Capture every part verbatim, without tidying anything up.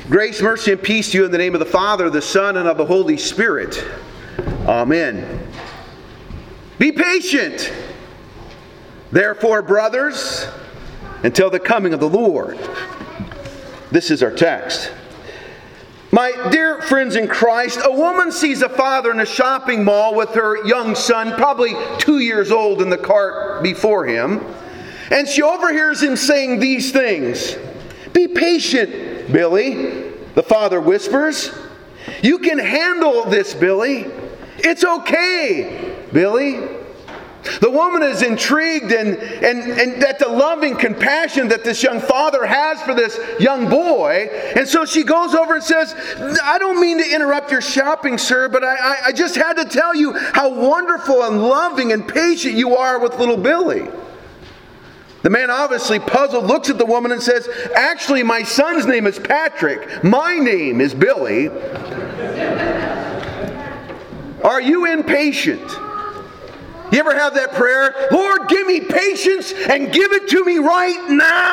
Grace, mercy, and peace to you in the name of the Father, the Son, and of the Holy Spirit. Amen. Be patient, therefore, brothers, until the coming of the Lord. This is our text. My dear friends in Christ, a woman sees a father in a shopping mall with her young son, probably two years old, in the cart before him. And she overhears him saying these things. Be patient, Billy, the father whispers. You can handle this, Billy. It's okay, Billy. The woman is intrigued and, and, and at the loving compassion that this young father has for this young boy. And so she goes over and says, I don't mean to interrupt your shopping, sir, but I, I, I just had to tell you how wonderful and loving and patient you are with little Billy. The man, obviously puzzled, looks at the woman and says, actually, my son's name is Patrick. My name is Billy. Are you impatient? You ever have that prayer? Lord, give me patience and give it to me right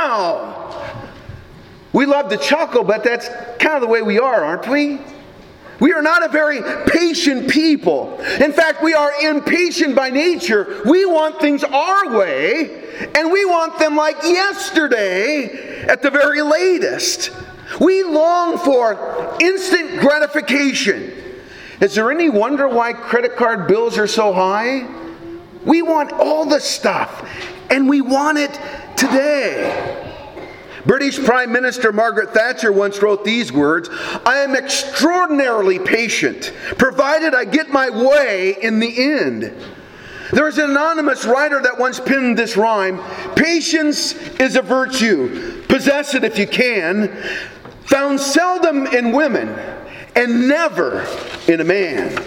now. We love to chuckle, but that's kind of the way we are, aren't we? We are not a very patient people. In fact, we are impatient by nature. We want things our way, and we want them like yesterday at the very latest. We long for instant gratification. Is there any wonder why credit card bills are so high? We want all the stuff, and we want it today. British Prime Minister Margaret Thatcher once wrote these words, I am extraordinarily patient, provided I get my way in the end. There was an anonymous writer that once penned this rhyme, patience is a virtue, possess it if you can, found seldom in women, and never in a man.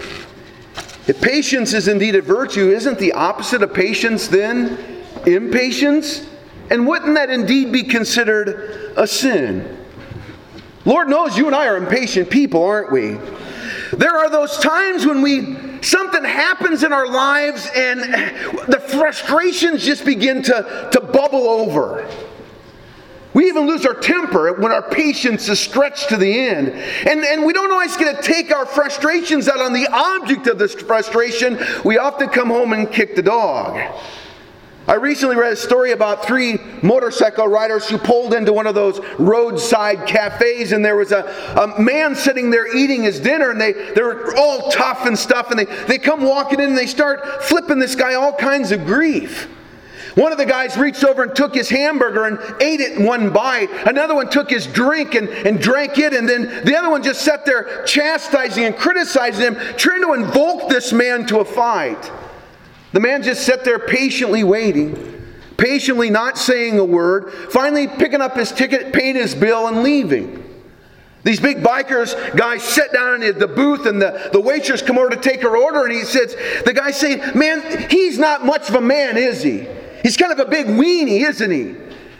If patience is indeed a virtue, isn't the opposite of patience then impatience? And wouldn't that indeed be considered a sin? Lord knows you and I are impatient people, aren't we? There are those times when we something happens in our lives and the frustrations just begin to, to bubble over. We even lose our temper when our patience is stretched to the end. And, and we don't always get to take our frustrations out on the object of this frustration. We often come home and kick the dog. I recently read a story about three motorcycle riders who pulled into one of those roadside cafes, and there was a, a man sitting there eating his dinner, and they, they were all tough and stuff, and they, they come walking in and they start flipping this guy all kinds of grief. One of the guys reached over and took his hamburger and ate it in one bite. Another one took his drink and, and drank it. And then the other one just sat there chastising and criticizing him, trying to invoke this man to a fight. The man just sat there patiently waiting, patiently not saying a word, finally picking up his ticket, paying his bill, and leaving. These big bikers guys sit down in the booth, and the, the waitress come over to take her order, and he says, the guy's saying, man, he's not much of a man, is he? He's kind of a big weenie, isn't he?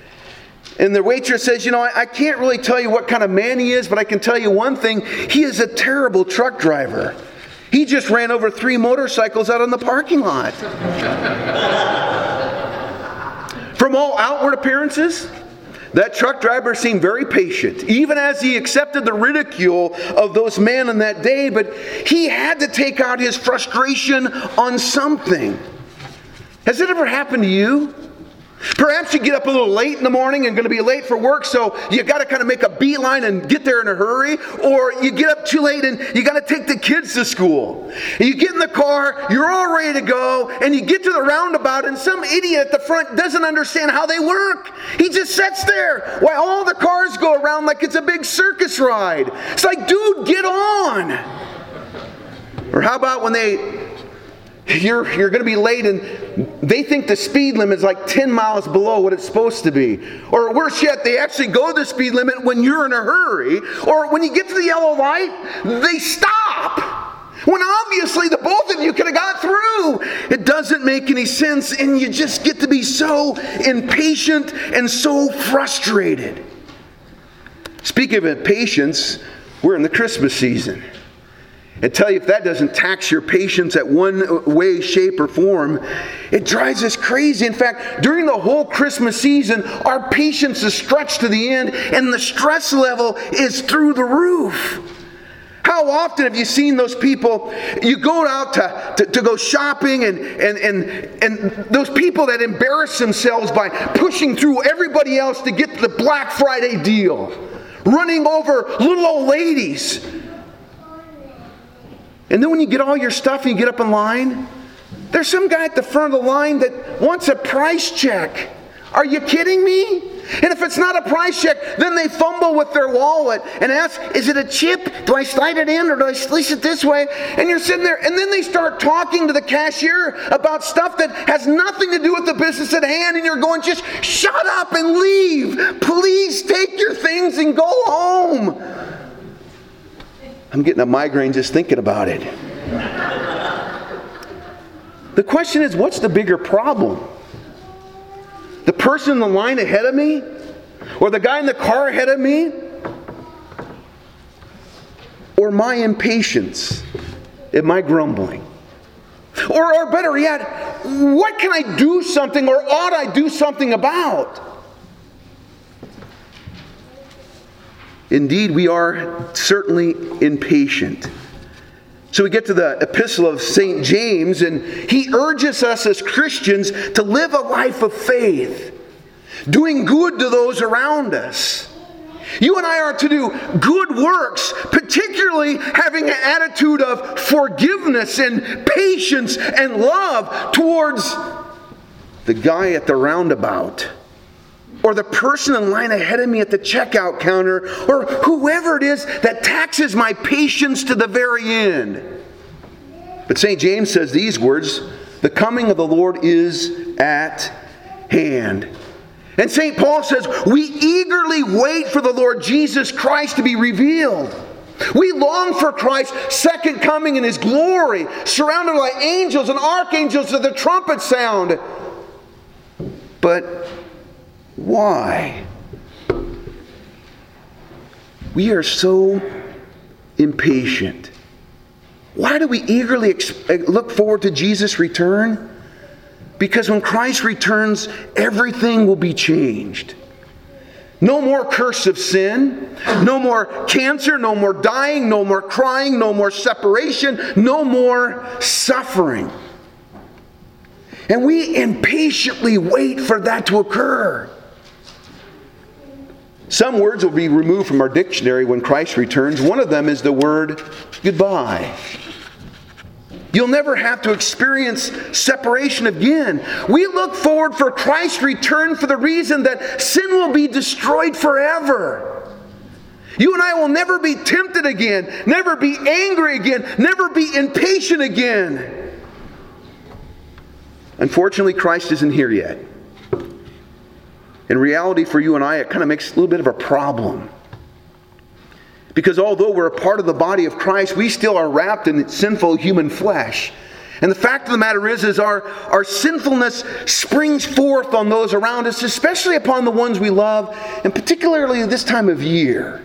And the waitress says, you know, I, I can't really tell you what kind of man he is, but I can tell you one thing. He is a terrible truck driver. He just ran over three motorcycles out on the parking lot. From all outward appearances, that truck driver seemed very patient, even as he accepted the ridicule of those men on that day, but he had to take out his frustration on something. Has it ever happened to you? Perhaps you get up a little late in the morning and going to be late for work, so you got to kind of make a beeline and get there in a hurry. Or you get up too late and you got to take the kids to school. And you get in the car, you're all ready to go, and you get to the roundabout and some idiot at the front doesn't understand how they work. He just sits there while all the cars go around like it's a big circus ride. It's like, dude, get on. Or how about when they... You're, you're going to be late and they think the speed limit is like ten miles below what it's supposed to be. Or worse yet, they actually go the speed limit when you're in a hurry. Or when you get to the yellow light, they stop. When obviously the both of you could have got through. It doesn't make any sense, and you just get to be so impatient and so frustrated. Speaking of impatience, we're in the Christmas season. I tell you, if that doesn't tax your patience at one way, shape, or form, it drives us crazy. In fact, during the whole Christmas season, our patience is stretched to the end, and the stress level is through the roof. How often have you seen those people, you go out to, to, to go shopping, and, and, and, and those people that embarrass themselves by pushing through everybody else to get the Black Friday deal, running over little old ladies. And then when you get all your stuff and you get up in line, there's some guy at the front of the line that wants a price check. Are you kidding me? And if it's not a price check, then they fumble with their wallet and ask, is it a chip? Do I slide it in or do I slice it this way? And you're sitting there, and then they start talking to the cashier about stuff that has nothing to do with the business at hand, and you're going, just shut up and leave. Please take your things and go home. I'm getting a migraine just thinking about it. The question is, what's the bigger problem? The person in the line ahead of me? Or the guy in the car ahead of me? Or my impatience? Am I grumbling? Or, or better yet, what can I do something or ought I do something about? Indeed, we are certainly impatient. So we get to the epistle of Saint James, and he urges us as Christians to live a life of faith, doing good to those around us. You and I are to do good works, particularly having an attitude of forgiveness and patience and love towards the guy at the roundabout, or the person in line ahead of me at the checkout counter, or whoever it is that taxes my patience to the very end. But Saint James says these words, the coming of the Lord is at hand. And Saint Paul says, we eagerly wait for the Lord Jesus Christ to be revealed. We long for Christ's second coming in His glory, surrounded by angels and archangels with the trumpet sound. But why? We are so impatient. Why do we eagerly look forward to Jesus' return? Because when Christ returns, everything will be changed. No more curse of sin, no more cancer, no more dying, no more crying, no more separation, no more suffering. And we impatiently wait for that to occur. Some words will be removed from our dictionary when Christ returns. One of them is the word goodbye. You'll never have to experience separation again. We look forward for Christ's return for the reason that sin will be destroyed forever. You and I will never be tempted again, never be angry again, never be impatient again. Unfortunately, Christ isn't here yet. In reality, for you and I, it kind of makes a little bit of a problem. Because although we're a part of the body of Christ, we still are wrapped in sinful human flesh. And the fact of the matter is, is our, our sinfulness springs forth on those around us, especially upon the ones we love, and particularly this time of year.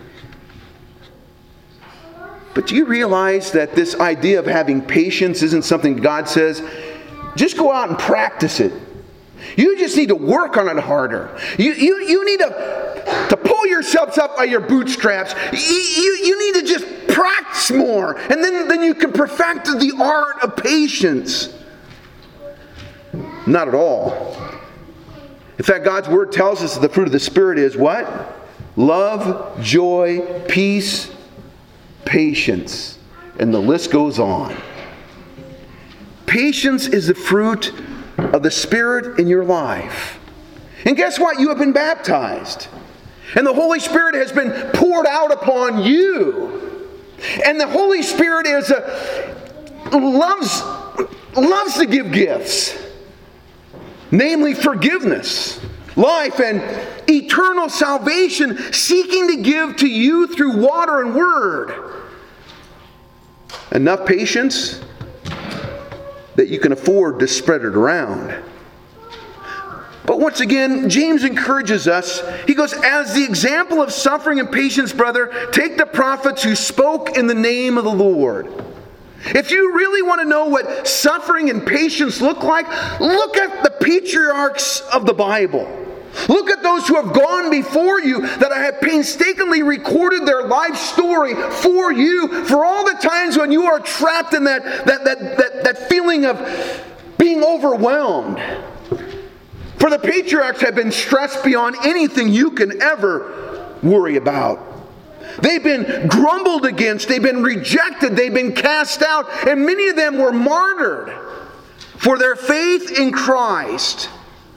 But do you realize that this idea of having patience isn't something God says, just go out and practice it. You just need to work on it harder. You, you, you need to, to pull yourselves up by your bootstraps. You, you, you need to just practice more. And then, then you can perfect the art of patience. Not at all. In fact, God's Word tells us that the fruit of the Spirit is what? Love, joy, peace, patience. And the list goes on. Patience is the fruit of the Spirit in your life. And guess what? You have been baptized. And the Holy Spirit has been poured out upon you. And the Holy Spirit is a, loves, loves to give gifts. Namely forgiveness, life, and eternal salvation, seeking to give to you through water and word. Enough patience that you can afford to spread it around. But once again, James encourages us. He goes, as the example of suffering and patience, brother, take the prophets who spoke in the name of the Lord. If you really want to know what suffering and patience look like, look at the patriarchs of the Bible. Look at those who have gone before you, that I have painstakingly recorded their life story for you, for all the times when you are trapped in that, that, that, that, that feeling of being overwhelmed. For the patriarchs have been stressed beyond anything you can ever worry about. They've been grumbled against, they've been rejected, they've been cast out, and many of them were martyred for their faith in Christ.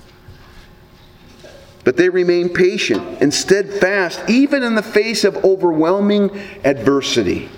But they remain patient and steadfast even in the face of overwhelming adversity.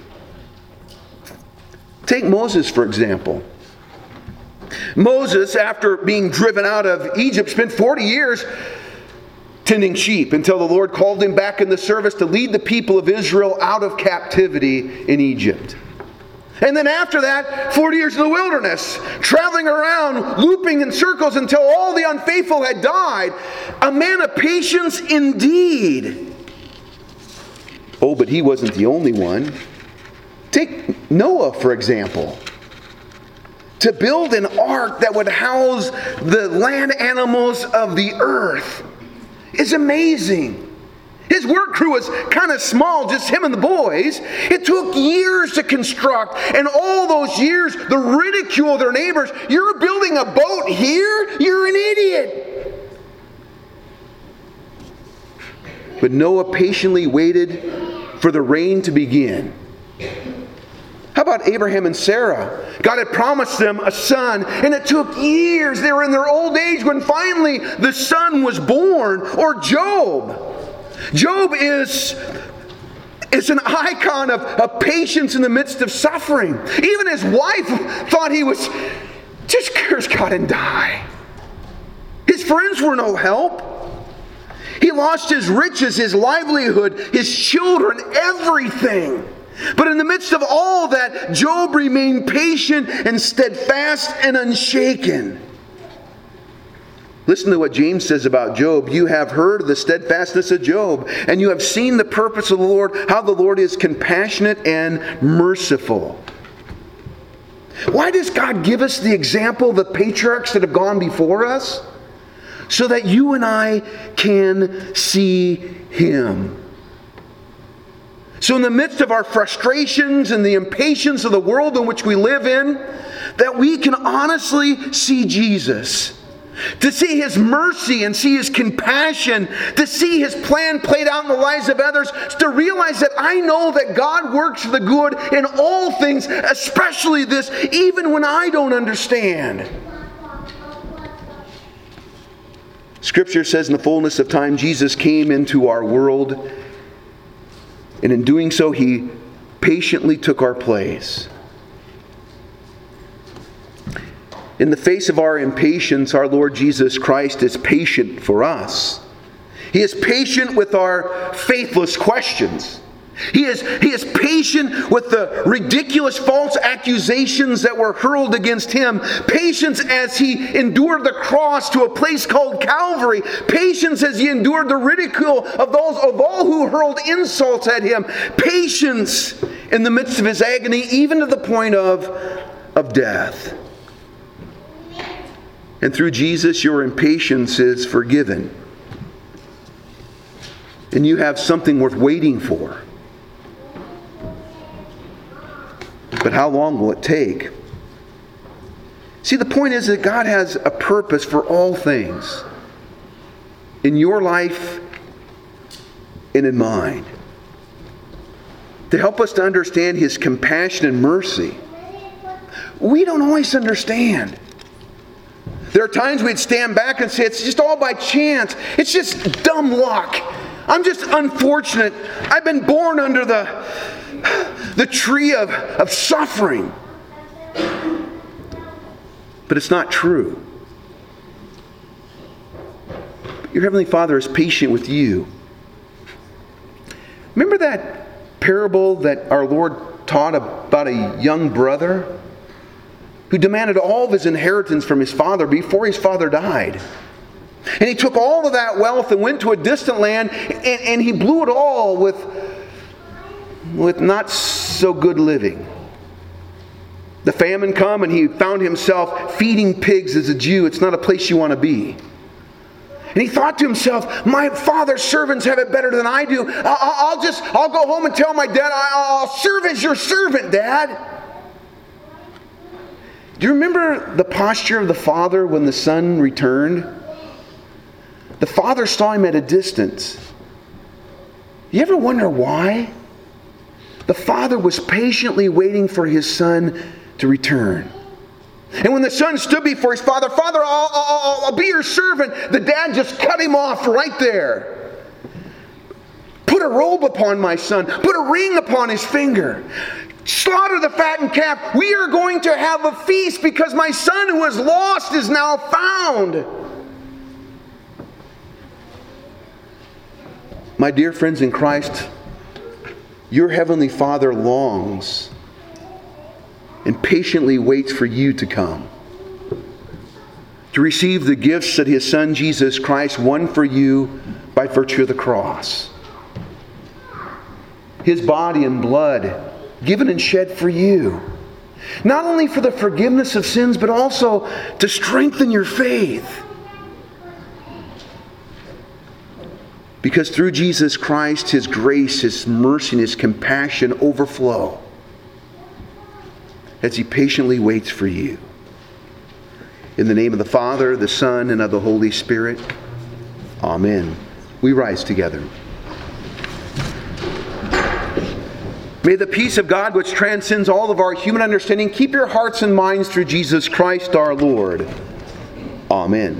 Take Moses, for example. Moses, after being driven out of Egypt, spent forty years tending sheep until the Lord called him back in the service to lead the people of Israel out of captivity in Egypt. And then after that, forty years in the wilderness, traveling around, looping in circles until all the unfaithful had died. A man of patience indeed. Oh, but he wasn't the only one. Take Noah, for example. To build an ark that would house the land animals of the earth is amazing. His work crew was kind of small, just him and the boys. It took years to construct, and all those years, the ridicule of their neighbors. You're building a boat here? You're an idiot. But Noah patiently waited for the rain to begin. How about Abraham and Sarah? God had promised them a son, and it took years. They were in their old age when finally the son was born. Or Job. Job is, is an icon of, of patience in the midst of suffering. Even his wife thought he was, just curse God and die. His friends were no help. He lost his riches, his livelihood, his children, everything. But in the midst of all that, Job remained patient and steadfast and unshaken. Listen to what James says about Job. You have heard the steadfastness of Job, and you have seen the purpose of the Lord, how the Lord is compassionate and merciful. Why does God give us the example of the patriarchs that have gone before us? So that you and I can see Him. So in the midst of our frustrations and the impatience of the world in which we live in, that we can honestly see Jesus. To see His mercy and see His compassion, to see His plan played out in the lives of others, to realize that I know that God works for the good in all things, especially this, even when I don't understand. Scripture says in the fullness of time, Jesus came into our world, and in doing so, He patiently took our place. In the face of our impatience, our Lord Jesus Christ is patient for us. He is patient with our faithless questions. He is, he is patient with the ridiculous false accusations that were hurled against Him. Patience as He endured the cross to a place called Calvary. Patience as He endured the ridicule of those of all who hurled insults at Him. Patience in the midst of His agony, even to the point of, of death. And through Jesus, your impatience is forgiven. And you have something worth waiting for. But how long will it take? See, the point is that God has a purpose for all things. In your life and in mine. To help us to understand His compassion and mercy. We don't always understand. There are times we'd stand back and say, it's just all by chance. It's just dumb luck. I'm just unfortunate. I've been born under the, the tree of, of suffering. But it's not true. Your Heavenly Father is patient with you. Remember that parable that our Lord taught about a young brother who demanded all of his inheritance from his father before his father died? And he took all of that wealth and went to a distant land, and, and he blew it all with, with not so good living. The famine come and he found himself feeding pigs as a Jew. It's not a place you want to be. And he thought to himself, my father's servants have it better than I do. I'll, I'll just, I'll go home and tell my dad, I'll serve as your servant, Dad. Do you remember the posture of the father when the son returned? The father saw him at a distance. You ever wonder why? The father was patiently waiting for his son to return. And when the son stood before his father, Father, I'll, I'll, I'll be your servant, the dad just cut him off right there. Put a robe upon my son. Put a ring upon his finger. Slaughter the fattened calf. We are going to have a feast because my son who was lost is now found. My dear friends in Christ, your Heavenly Father longs and patiently waits for you to come, to receive the gifts that His Son Jesus Christ won for you by virtue of the cross. His body and blood given and shed for you, not only for the forgiveness of sins, but also to strengthen your faith. Because through Jesus Christ, His grace, His mercy, and His compassion overflow as He patiently waits for you. In the name of the Father, the Son, and of the Holy Spirit. Amen. We rise together. May the peace of God, which transcends all of our human understanding, keep your hearts and minds through Jesus Christ our Lord. Amen.